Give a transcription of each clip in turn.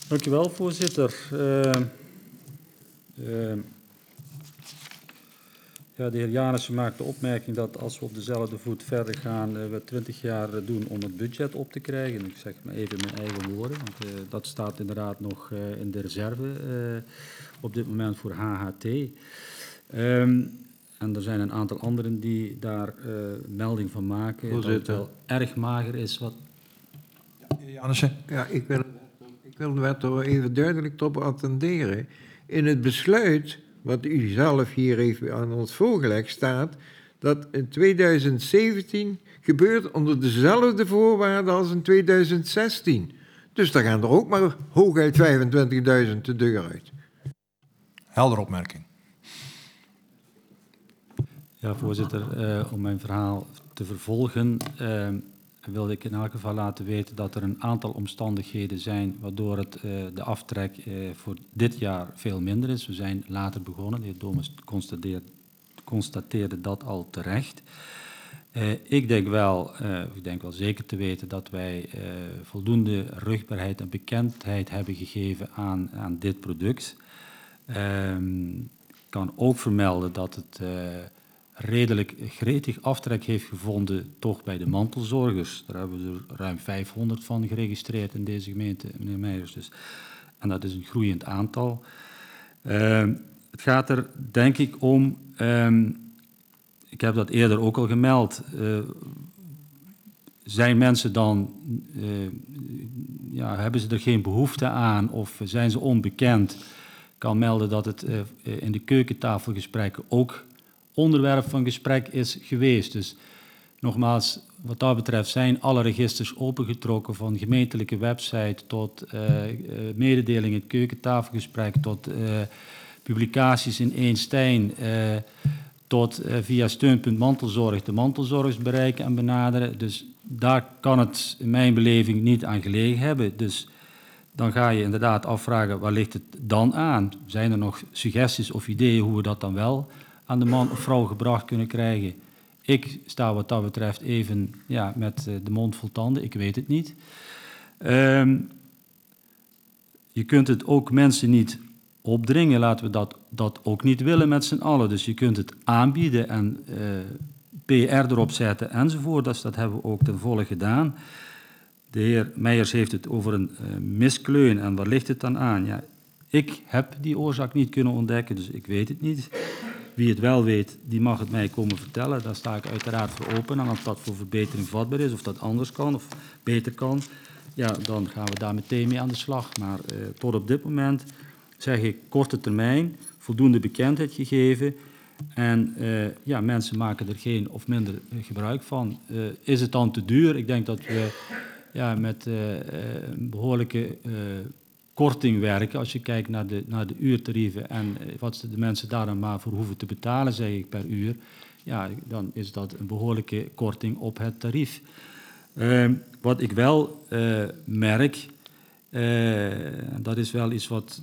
Dank u wel, voorzitter. Ja, de heer Janissen maakt de opmerking dat als we op dezelfde voet verder gaan, we 20 jaar doen om het budget op te krijgen. Ik zeg maar even mijn eigen woorden, want dat staat inderdaad nog in de reserve op dit moment voor HHT. En er zijn een aantal anderen die daar melding van maken. Voorzitter. Dat het wel erg mager is. Wat... Janissen? Ja, ik wil er toch even duidelijk op attenderen. In het besluit, wat u zelf hier heeft aan ons voorgelegd, staat dat in 2017 gebeurt onder dezelfde voorwaarden als in 2016. Dus dan gaan er ook maar hooguit 25.000 de deur uit. Helder opmerking. Ja, voorzitter, om mijn verhaal te vervolgen, wilde ik in elk geval laten weten dat er een aantal omstandigheden zijn waardoor het, de aftrek voor dit jaar veel minder is. We zijn later begonnen, de heer Domes constateerde dat al terecht. Ik denk wel zeker te weten dat wij voldoende rugbaarheid en bekendheid hebben gegeven aan dit product. Ik kan ook vermelden dat het redelijk gretig aftrek heeft gevonden toch bij de mantelzorgers. Daar hebben we er ruim 500 van geregistreerd in deze gemeente, meneer Meijers. Dus. En dat is een groeiend aantal. Het gaat er denk ik om, ik heb dat eerder ook al gemeld, zijn mensen dan, hebben ze er geen behoefte aan of zijn ze onbekend? Ik kan melden dat het in de keukentafelgesprekken ook onderwerp van gesprek is geweest. Dus nogmaals, wat dat betreft zijn alle registers opengetrokken, van gemeentelijke website tot mededelingen, keukentafelgesprek, tot publicaties in Eén tot via steunpunt mantelzorg de mantelzorgers bereiken en benaderen. Dus daar kan het in mijn beleving niet aan gelegen hebben. Dus dan ga je inderdaad afvragen, waar ligt het dan aan? Zijn er nog suggesties of ideeën hoe we dat dan wel aan de man of vrouw gebracht kunnen krijgen? Ik sta wat dat betreft even met de mond vol tanden, ik weet het niet. Je kunt het ook mensen niet opdringen, laten we dat ook niet willen met z'n allen. Dus je kunt het aanbieden en PR erop zetten enzovoort. Dus dat hebben we ook ten volle gedaan. De heer Meijers heeft het over een miskleun en waar ligt het dan aan? Ja, ik heb die oorzaak niet kunnen ontdekken, dus ik weet het niet. Wie het wel weet, die mag het mij komen vertellen. Daar sta ik uiteraard voor open. En als dat voor verbetering vatbaar is, of dat anders kan of beter kan, ja, dan gaan we daar meteen mee aan de slag. Maar tot op dit moment zeg ik korte termijn, voldoende bekendheid gegeven. En mensen maken er geen of minder gebruik van. Is het dan te duur? Ik denk dat we met een behoorlijke korting werken. Als je kijkt naar de uurtarieven en wat de mensen daar dan maar voor hoeven te betalen, zeg ik, per uur. Ja, dan is dat een behoorlijke korting op het tarief. Wat ik wel merk, dat is wel iets wat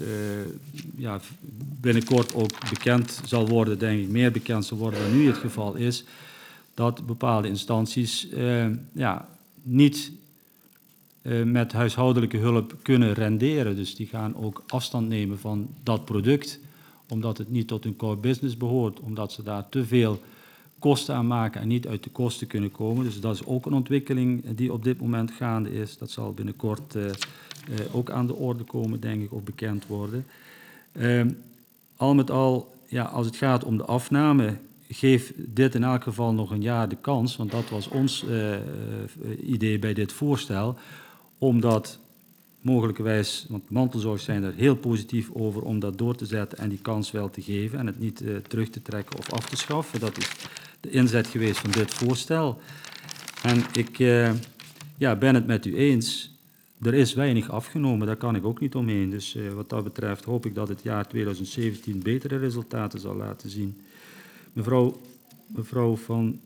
binnenkort ook bekend zal worden, denk ik, meer bekend zal worden dan nu het geval is, dat bepaalde instanties niet met huishoudelijke hulp kunnen renderen. Dus die gaan ook afstand nemen van dat product, omdat het niet tot hun core business behoort, omdat ze daar te veel kosten aan maken en niet uit de kosten kunnen komen. Dus dat is ook een ontwikkeling die op dit moment gaande is. Dat zal binnenkort ook aan de orde komen, denk ik, of bekend worden. Al met al, als het gaat om de afname, geef dit in elk geval nog een jaar de kans, want dat was ons idee bij dit voorstel, omdat mogelijkerwijs, want mantelzorgers zijn er heel positief over om dat door te zetten en die kans wel te geven en het niet terug te trekken of af te schaffen. Dat is de inzet geweest van dit voorstel. En ik ben het met u eens. Er is weinig afgenomen, daar kan ik ook niet omheen. Dus wat dat betreft hoop ik dat het jaar 2017 betere resultaten zal laten zien. Mevrouw van...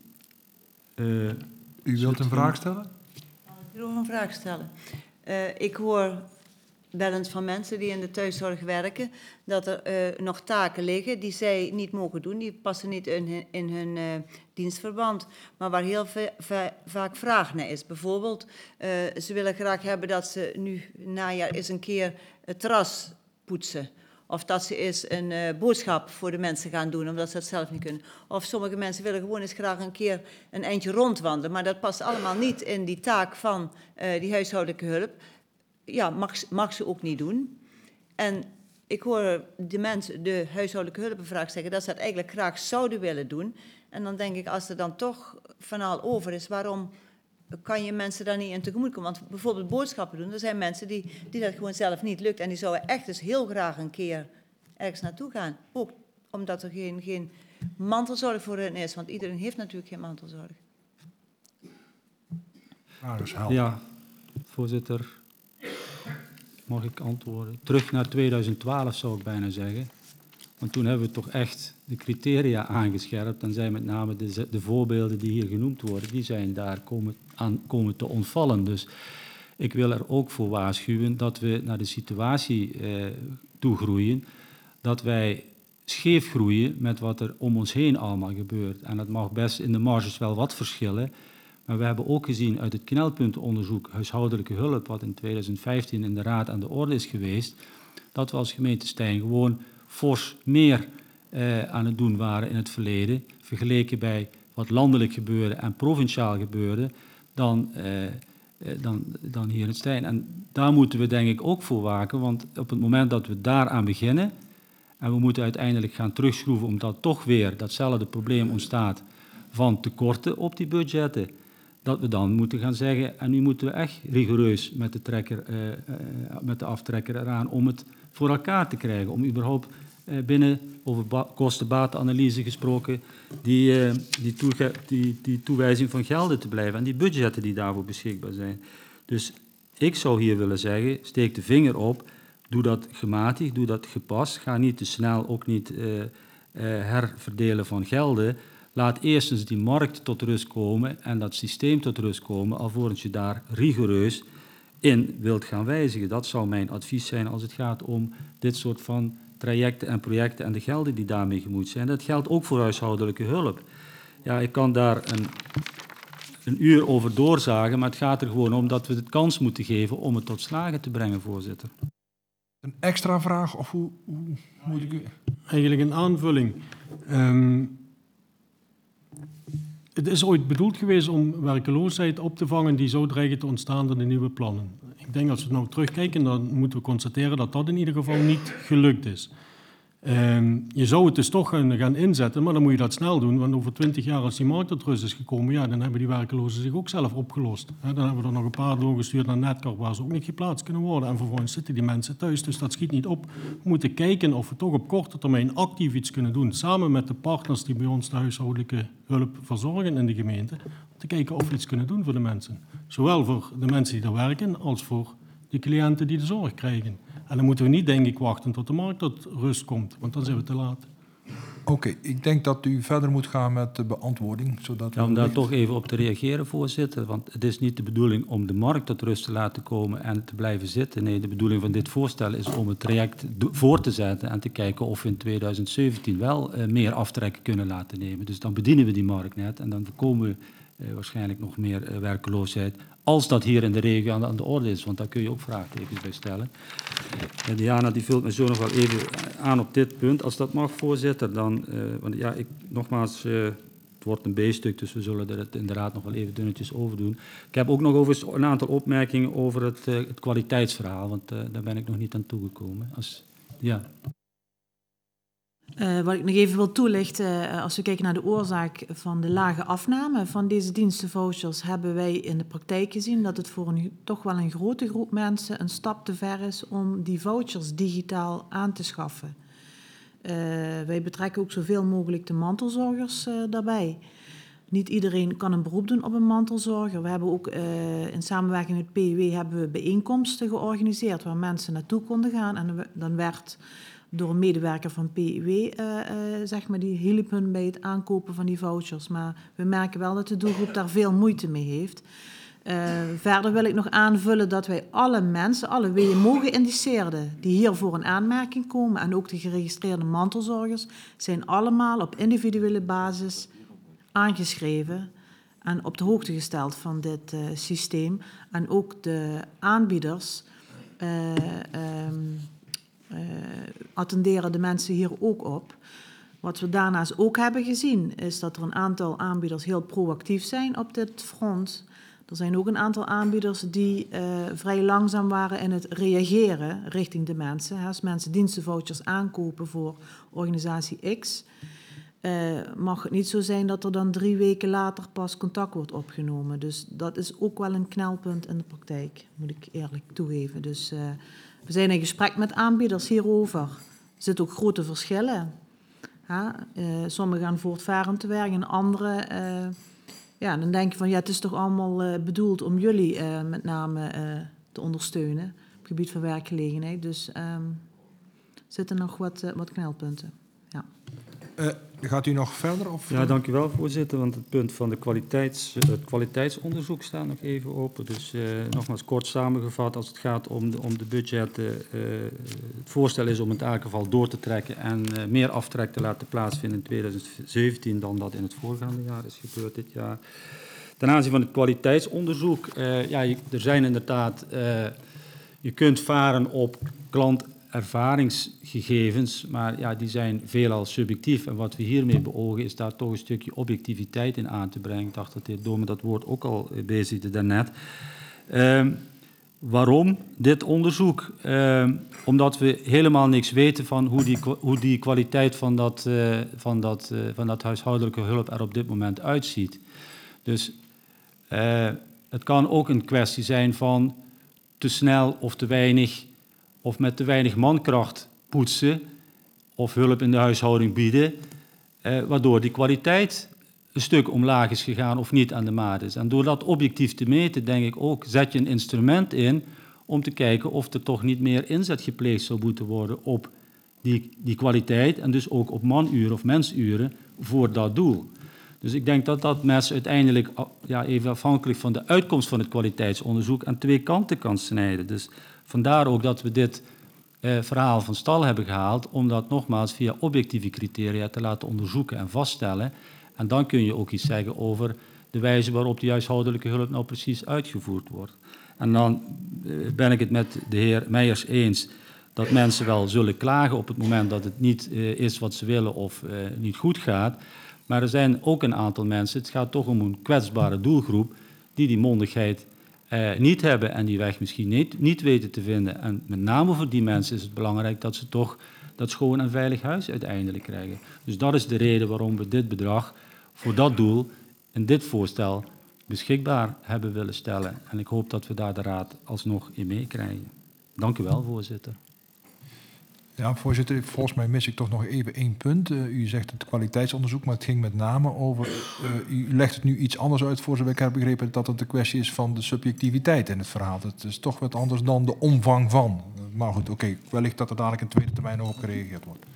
U wilt een vraag stellen? Ik wil een vraag stellen. Ik hoor wel eens van mensen die in de thuiszorg werken, dat er nog taken liggen die zij niet mogen doen. Die passen niet in hun dienstverband. Maar waar heel vaak vraag naar is. Bijvoorbeeld, ze willen graag hebben dat ze nu najaar eens een keer het terras poetsen. Of dat ze eens een boodschap voor de mensen gaan doen, omdat ze dat zelf niet kunnen. Of sommige mensen willen gewoon eens graag een keer een eindje rondwandelen. Maar dat past allemaal niet in die taak van die huishoudelijke hulp. Ja, mag ze ook niet doen. En ik hoor de huishoudelijke hulpenvraag zeggen dat ze dat eigenlijk graag zouden willen doen. En dan denk ik, als er dan toch van al over is, waarom kan je mensen daar niet in tegemoet komen? Want bijvoorbeeld boodschappen doen, er zijn mensen die dat gewoon zelf niet lukt. En die zouden echt dus heel graag een keer ergens naartoe gaan. Ook omdat er geen mantelzorg voor hen is. Want iedereen heeft natuurlijk geen mantelzorg. Vraag is helder. Ja, voorzitter, mag ik antwoorden? Terug naar 2012 zou ik bijna zeggen. Want toen hebben we toch echt de criteria aangescherpt. En zijn met name de voorbeelden die hier genoemd worden, die zijn daar komen te ontvallen. Dus ik wil er ook voor waarschuwen dat we naar de situatie toe groeien, dat wij scheef groeien met wat er om ons heen allemaal gebeurt. En dat mag best in de marges wel wat verschillen. Maar we hebben ook gezien uit het knelpuntenonderzoek huishoudelijke hulp, wat in 2015 in de Raad aan de orde is geweest, dat we als gemeente Stein gewoon fors meer aan het doen waren in het verleden, vergeleken bij wat landelijk gebeurde en provinciaal gebeurde, dan hier in Stein. En daar moeten we denk ik ook voor waken, want op het moment dat we daaraan beginnen, en we moeten uiteindelijk gaan terugschroeven omdat toch weer datzelfde probleem ontstaat van tekorten op die budgetten, dat we dan moeten gaan zeggen, en nu moeten we echt rigoureus met de aftrekker eraan om het voor elkaar te krijgen, om überhaupt binnen, over kosten-batenanalyse gesproken, die toewijzing van gelden te blijven en die budgetten die daarvoor beschikbaar zijn. Dus ik zou hier willen zeggen, steek de vinger op, doe dat gematigd, doe dat gepast, ga niet te snel, ook niet herverdelen van gelden. Laat eerst eens die markt tot rust komen en dat systeem tot rust komen, alvorens je daar rigoureus in wilt gaan wijzigen. Dat zou mijn advies zijn als het gaat om dit soort van trajecten en projecten en de gelden die daarmee gemoeid zijn. Dat geldt ook voor huishoudelijke hulp. Ja, ik kan daar een uur over doorzagen, maar het gaat er gewoon om dat we de kans moeten geven om het tot slagen te brengen, voorzitter. Een extra vraag of hoe moet ik u... Eigenlijk een aanvulling. Het is ooit bedoeld geweest om werkeloosheid op te vangen die zo dreigen te ontstaan door de nieuwe plannen. Ik denk als we nou terugkijken, dan moeten we constateren dat dat in ieder geval niet gelukt is. Je zou het dus toch gaan inzetten, maar dan moet je dat snel doen, want over 20 jaar als die markt tot rust is gekomen, ja, dan hebben die werkelozen zich ook zelf opgelost. Dan hebben we er nog een paar doorgestuurd naar Netcar waar ze ook niet geplaatst kunnen worden en vervolgens zitten die mensen thuis, dus dat schiet niet op. We moeten kijken of we toch op korte termijn actief iets kunnen doen, samen met de partners die bij ons de huishoudelijke hulp verzorgen in de gemeente, om te kijken of we iets kunnen doen voor de mensen. Zowel voor de mensen die er werken, als voor de cliënten die de zorg krijgen. En dan moeten we niet, denk ik, wachten tot de markt tot rust komt, want dan zijn we te laat. Oké, ik denk dat u verder moet gaan met de beantwoording. Zodat Ja, om daar toch even op te reageren, voorzitter. Want het is niet de bedoeling om de markt tot rust te laten komen en te blijven zitten. Nee, de bedoeling van dit voorstel is om het traject voor te zetten en te kijken of we in 2017 wel meer aftrekken kunnen laten nemen. Dus dan bedienen we die markt net en dan voorkomen we waarschijnlijk nog meer werkeloosheid. Als dat hier in de regio aan de orde is, want daar kun je ook vraagtekens bij stellen. Diana die vult me zo nog wel even aan op dit punt. Als dat mag, voorzitter, dan... want ja, nogmaals, het wordt een B-stuk, dus we zullen er het inderdaad nog wel even dunnetjes over doen. Ik heb ook nog een aantal opmerkingen over het kwaliteitsverhaal, want daar ben ik nog niet aan toegekomen. Ja. Wat ik nog even wil toelichten, als we kijken naar de oorzaak van de lage afname van deze dienstenvouchers, hebben wij in de praktijk gezien dat het voor toch wel een grote groep mensen een stap te ver is om die vouchers digitaal aan te schaffen. Wij betrekken ook zoveel mogelijk de mantelzorgers daarbij. Niet iedereen kan een beroep doen op een mantelzorger. We hebben ook in samenwerking met PIW hebben we bijeenkomsten georganiseerd waar mensen naartoe konden gaan en dan werd door een medewerker van PIW, zeg maar, die hielp hun bij het aankopen van die vouchers. Maar we merken wel dat de doelgroep daar veel moeite mee heeft. Verder wil ik nog aanvullen dat wij alle mensen, alle WMO-geïndiceerden die hiervoor in aanmerking komen en ook de geregistreerde mantelzorgers, zijn allemaal op individuele basis aangeschreven en op de hoogte gesteld van dit systeem. En ook de aanbieders attenderen de mensen hier ook op. Wat we daarnaast ook hebben gezien, is dat er een aantal aanbieders heel proactief zijn op dit front. Er zijn ook een aantal aanbieders die vrij langzaam waren in het reageren richting de mensen. Als mensen dienstenvouchers aankopen voor organisatie X, mag het niet zo zijn dat er dan 3 weken later pas contact wordt opgenomen. Dus dat is ook wel een knelpunt in de praktijk, moet ik eerlijk toegeven. Dus we zijn in gesprek met aanbieders hierover. Er zitten ook grote verschillen. Sommigen gaan voortvarend te werk en anderen... Ja, dan denk je van, ja, het is toch allemaal bedoeld om jullie met name te ondersteunen op het gebied van werkgelegenheid. Dus er zitten nog wat knelpunten. Ja. Gaat u nog verder? Of? Ja, dank u wel, voorzitter. Want het punt van het kwaliteitsonderzoek staat nog even open. Dus nogmaals kort samengevat, als het gaat om de budgetten. Het voorstel is om in elk geval door te trekken en meer aftrek te laten plaatsvinden in 2017 dan dat in het voorgaande jaar is gebeurd dit jaar. Ten aanzien van het kwaliteitsonderzoek, er zijn inderdaad, je kunt varen op klantervaringsgegevens, maar ja, die zijn veelal subjectief. En wat we hiermee beogen is daar toch een stukje objectiviteit in aan te brengen. Ik dacht dat de heer Domen dat woord ook al bezigde daarnet. Waarom dit onderzoek? Omdat we helemaal niks weten van hoe die kwaliteit van dat huishoudelijke hulp er op dit moment uitziet. Dus het kan ook een kwestie zijn van te snel of te weinig, of met te weinig mankracht poetsen of hulp in de huishouding bieden, waardoor die kwaliteit een stuk omlaag is gegaan of niet aan de maat is. En door dat objectief te meten, denk ik ook, zet je een instrument in om te kijken of er toch niet meer inzet gepleegd zou moeten worden op die kwaliteit en dus ook op manuren of mensuren voor dat doel. Dus ik denk dat dat mes uiteindelijk, even afhankelijk van de uitkomst van het kwaliteitsonderzoek, aan 2 kanten kan snijden. Dus vandaar ook dat we dit verhaal van stal hebben gehaald, om dat nogmaals via objectieve criteria te laten onderzoeken en vaststellen. En dan kun je ook iets zeggen over de wijze waarop die huishoudelijke hulp nou precies uitgevoerd wordt. En dan ben ik het met de heer Meijers eens dat mensen wel zullen klagen op het moment dat het niet is wat ze willen of niet goed gaat. Maar er zijn ook een aantal mensen, het gaat toch om een kwetsbare doelgroep, die mondigheid niet hebben en die weg misschien niet weten te vinden. En met name voor die mensen is het belangrijk dat ze toch dat schoon en veilig huis uiteindelijk krijgen. Dus dat is de reden waarom we dit bedrag voor dat doel in dit voorstel beschikbaar hebben willen stellen. En ik hoop dat we daar de Raad alsnog in meekrijgen. Dank u wel, voorzitter. Ja, voorzitter, volgens mij mis ik toch nog even 1 punt. U zegt het kwaliteitsonderzoek, maar het ging met name over... u legt het nu iets anders uit, voor zover ik heb begrepen, dat het de kwestie is van de subjectiviteit in het verhaal. Het is toch wat anders dan de omvang van. Maar goed, oké, wellicht dat er dadelijk in tweede termijn nog op gereageerd wordt.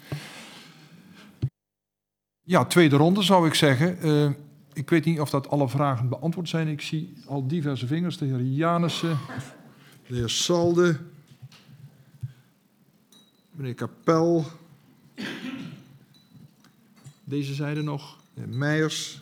Ja, tweede ronde zou ik zeggen. Ik weet niet of dat alle vragen beantwoord zijn. Ik zie al diverse vingers. De heer Janissen, de heer Salde, meneer Kapel, deze zijde nog, meneer Meijers,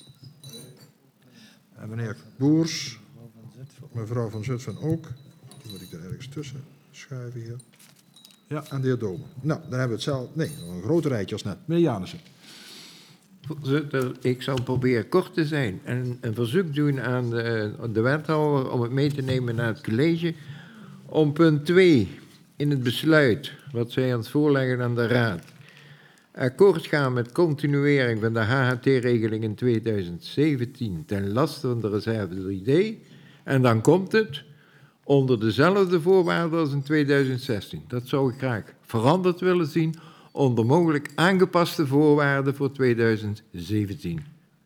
en meneer Boers, mevrouw van Zutphen ook. Die moet ik er ergens tussen schuiven hier. Ja, en de heer Domen. Nou, dan hebben we het zelf. Nee, nog een groter rijtje als net. Meneer Janissen. Voorzitter, ik zal proberen kort te zijn en een verzoek doen aan de wethouder om het mee te nemen naar het college. Om punt 2 in het besluit, wat zij aan het voorleggen aan de Raad, akkoord gaan met continuering van de HHT-regeling in 2017 ten laste van de reserve 3D. En dan komt het onder dezelfde voorwaarden als in 2016. Dat zou ik graag veranderd willen zien onder mogelijk aangepaste voorwaarden voor 2017.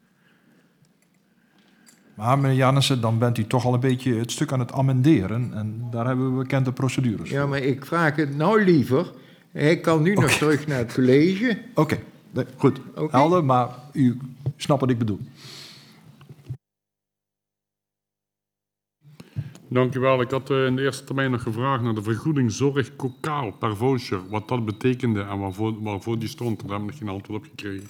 Maar meneer Janissen, dan bent u toch al een beetje het stuk aan het amenderen. En daar hebben we bekende procedures. Ja, maar ik vraag het nou liever. Hij kan nu nog terug naar het college. Oké, nee, goed. Okay. Helder, maar u snapt wat ik bedoel. Dank u wel. Ik had in de eerste termijn nog gevraagd naar de vergoeding zorg kokaal per voucher. Wat dat betekende en waarvoor die stond. Daar heb ik nog geen antwoord op gekregen.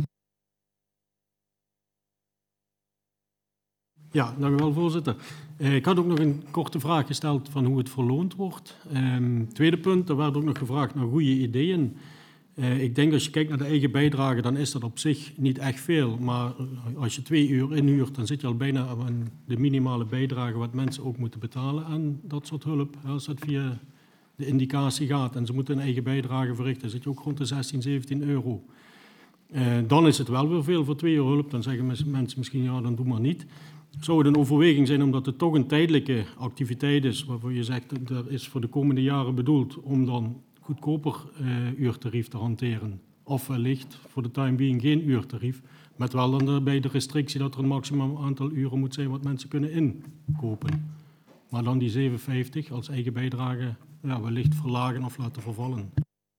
Ja, dank u wel, voorzitter. Ik had ook nog een korte vraag gesteld van hoe het verloond wordt. Tweede punt, er werd ook nog gevraagd naar goede ideeën. Ik denk als je kijkt naar de eigen bijdrage, dan is dat op zich niet echt veel. Maar als je 2 uur inhuurt, dan zit je al bijna aan de minimale bijdrage wat mensen ook moeten betalen aan dat soort hulp. Als dat via de indicatie gaat en ze moeten een eigen bijdrage verrichten, zit je ook rond de 16, 17 euro. Dan is het wel weer veel voor 2 uur hulp. Dan zeggen mensen misschien, ja, dan doe maar niet. Zou het een overweging zijn omdat het toch een tijdelijke activiteit is, waarvoor je zegt dat is voor de komende jaren bedoeld om dan goedkoper uurtarief te hanteren. Of wellicht voor de time being geen uurtarief, met wel dan daarbij de restrictie dat er een maximum aantal uren moet zijn wat mensen kunnen inkopen. Maar dan die 7,50 als eigen bijdrage wellicht verlagen of laten vervallen.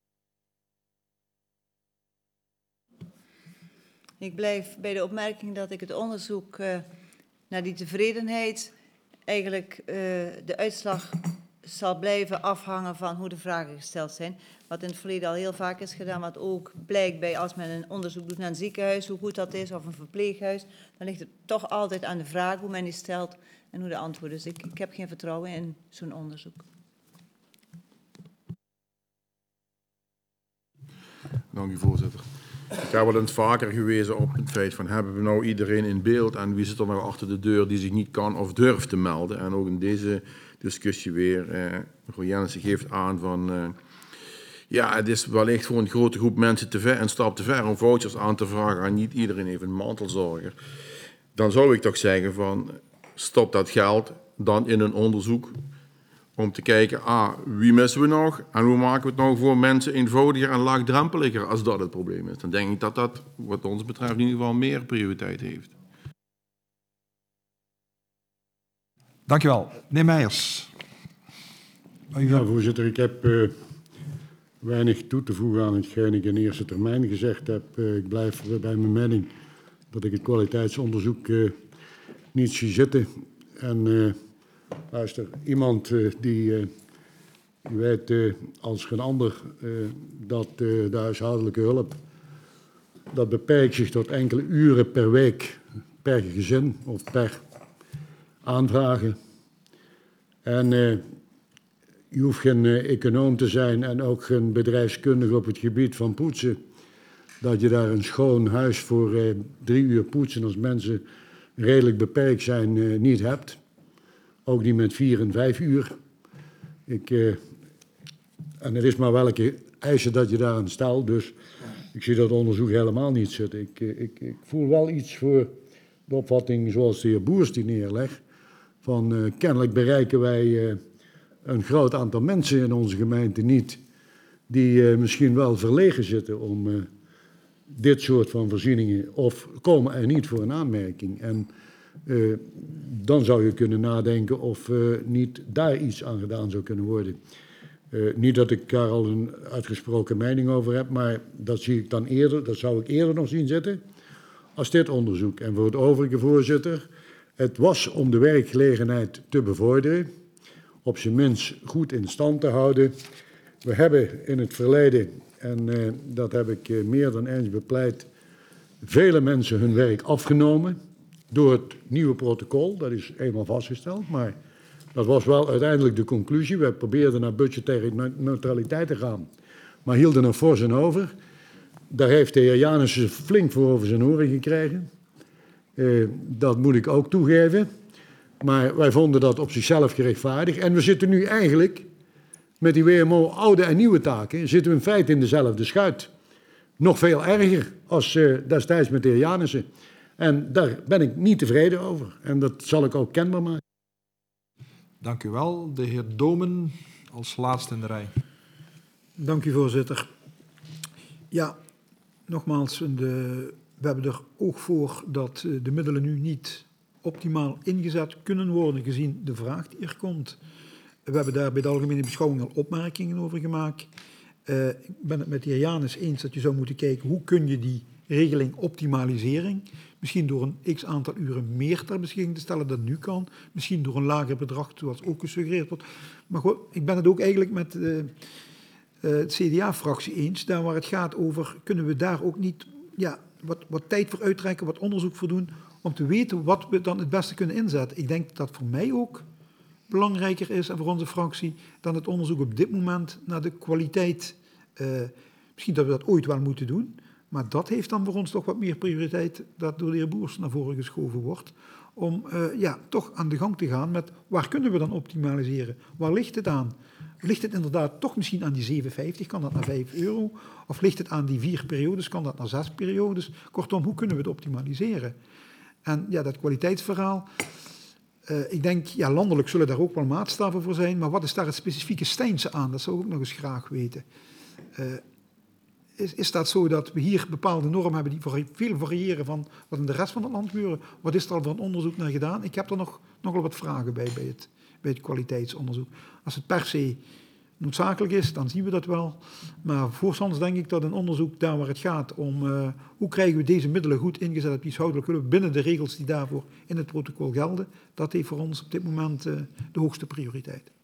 Ik blijf bij de opmerking dat ik het onderzoek naar die tevredenheid eigenlijk de uitslag zal blijven afhangen van hoe de vragen gesteld zijn. Wat in het verleden al heel vaak is gedaan, wat ook blijkt bij als men een onderzoek doet naar een ziekenhuis, hoe goed dat is, of een verpleeghuis, dan ligt het toch altijd aan de vraag hoe men die stelt en hoe de antwoorden. Dus ik heb geen vertrouwen in zo'n onderzoek. Dank u, voorzitter. Ik heb wel eens vaker gewezen op het feit van hebben we nou iedereen in beeld en wie zit er nou achter de deur die zich niet kan of durft te melden. En ook in deze discussie weer, mevrouw Jennissen geeft aan van het is wellicht voor een grote groep mensen een stap te ver om vouchers aan te vragen en niet iedereen heeft een mantelzorger. Dan zou ik toch zeggen van stop dat geld dan in een onderzoek om te kijken, wie missen we nog en hoe maken we het nou voor mensen eenvoudiger en laagdrempeliger als dat het probleem is. Dan denk ik dat dat wat ons betreft in ieder geval meer prioriteit heeft. Dankjewel. Meneer Meijers. Ja, voorzitter, ik heb weinig toe te voegen aan hetgeen ik in eerste termijn gezegd heb. Ik blijf bij mijn mening dat ik het kwaliteitsonderzoek niet zie zitten. En luister, iemand die weet als geen ander dat de huishoudelijke hulp, dat beperkt zich tot enkele uren per week per gezin of per aanvragen. En je hoeft geen econoom te zijn en ook geen bedrijfskundige op het gebied van poetsen. Dat je daar een schoon huis voor 3 uur poetsen als mensen redelijk beperkt zijn niet hebt. Ook niet met 4 en 5 uur. En het is maar welke eisen dat je daaraan stelt. Dus ik zie dat onderzoek helemaal niet zitten. Ik voel wel iets voor de opvatting zoals de heer Boers die neerlegt. Van kennelijk bereiken wij een groot aantal mensen in onze gemeente niet. Die misschien wel verlegen zitten om dit soort van voorzieningen. Of komen er niet voor een aanmerking. En dan zou je kunnen nadenken of niet daar iets aan gedaan zou kunnen worden. Niet dat ik daar al een uitgesproken mening over heb, maar dat zie ik dan eerder, dat zou ik eerder nog zien zitten als dit onderzoek. En voor het overige, voorzitter, het was om de werkgelegenheid te bevorderen, op zijn minst goed in stand te houden. We hebben in het verleden, en dat heb ik meer dan eens bepleit, vele mensen hun werk afgenomen door het nieuwe protocol. Dat is eenmaal vastgesteld, maar dat was wel uiteindelijk de conclusie. We probeerden naar budgettaire neutraliteit te gaan, maar hielden er fors aan over. Daar heeft de heer Janissen flink voor over zijn oren gekregen. Dat moet ik ook toegeven. Maar wij vonden dat op zichzelf gerechtvaardigd. En we zitten nu eigenlijk met die WMO oude en nieuwe taken, zitten we in feite in dezelfde schuit. Nog veel erger als destijds met de heer Janissen. En daar ben ik niet tevreden over. En dat zal ik ook kenbaar maken. Dank u wel. De heer Domen als laatste in de rij. Dank u, voorzitter. Ja, nogmaals, we hebben er oog voor dat de middelen nu niet optimaal ingezet kunnen worden, gezien de vraag die er komt. We hebben daar bij de algemene beschouwing al opmerkingen over gemaakt. Ik ben het met de heer Janus eens dat je zou moeten kijken hoe kun je die regeling optimalisering. Misschien door een x aantal uren meer ter beschikking te stellen dan nu kan. Misschien door een lager bedrag, zoals ook gesuggereerd wordt. Maar goed, ik ben het ook eigenlijk met het CDA-fractie eens. Daar waar het gaat over, kunnen we daar ook niet wat tijd voor uittrekken, wat onderzoek voor doen, om te weten wat we dan het beste kunnen inzetten. Ik denk dat voor mij ook belangrijker is, en voor onze fractie, dan het onderzoek op dit moment naar de kwaliteit. Misschien dat we dat ooit wel moeten doen, maar dat heeft dan voor ons toch wat meer prioriteit, dat door de heer Boers naar voren geschoven wordt, om toch aan de gang te gaan met waar kunnen we dan optimaliseren? Waar ligt het aan? Ligt het inderdaad toch misschien aan die 7,50? Kan dat naar €5? Of ligt het aan die 4 periodes? Kan dat naar 6 periodes? Kortom, hoe kunnen we het optimaliseren? En ja, dat kwaliteitsverhaal, ik denk, landelijk zullen daar ook wel maatstaven voor zijn, maar wat is daar het specifieke Stijnse aan? Dat zou ik ook nog eens graag weten. Is dat zo dat we hier bepaalde normen hebben die veel variëren van wat in de rest van het land gebeuren? Wat is er al van onderzoek naar gedaan? Ik heb er nogal wat vragen bij het kwaliteitsonderzoek. Als het per se noodzakelijk is, dan zien we dat wel. Maar voorstanders denk ik dat een onderzoek daar waar het gaat om hoe krijgen we deze middelen goed ingezet op die huishoudelijke hulp binnen de regels die daarvoor in het protocol gelden, dat heeft voor ons op dit moment de hoogste prioriteit.